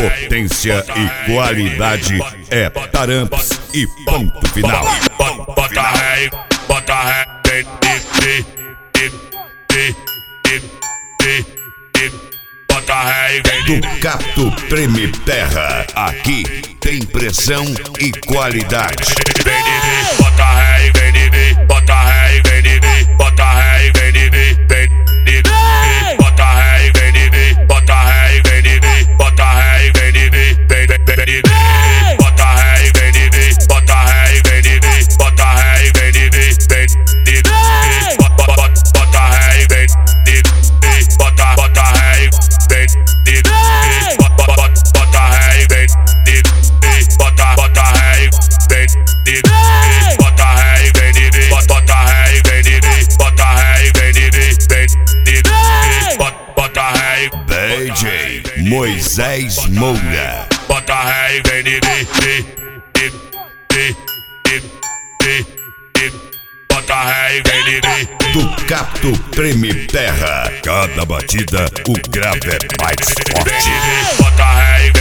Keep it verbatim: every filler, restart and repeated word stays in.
potência e qualidade é Taramps e ponto final. Bota ré, bota ré, vem, vem, vem, vem, vem, vem, bota ré, vem. Do Capto Treme Terra, aqui tem pressão e qualidade. Vem, bota ré, vem, vem, bota ré, vem, vem, bota ré, vem, vem, vem, bota ré, vem, vem, bota ré, vem, vem, bota ré, vem, vem, vem, vem, bota ré, vem, vem, bota ré, vem, vem, bota ré, vem, vem, vem, bota ré, vem, vem, bota bota ré, vem, vem, bota ré, vem, vem, bota bota ré, vem, vem, bota ré, vem, vem, bota ré, vem, vem, bota ré, vem, vem, vem, bota ré. D J Moisés Moura. Bota ré, vem, vem, vem, vem, vem, vem, vem, bota ré, vem, vem. Do Capto Treme Terra, cada batida o grave é mais forte. Bota ré,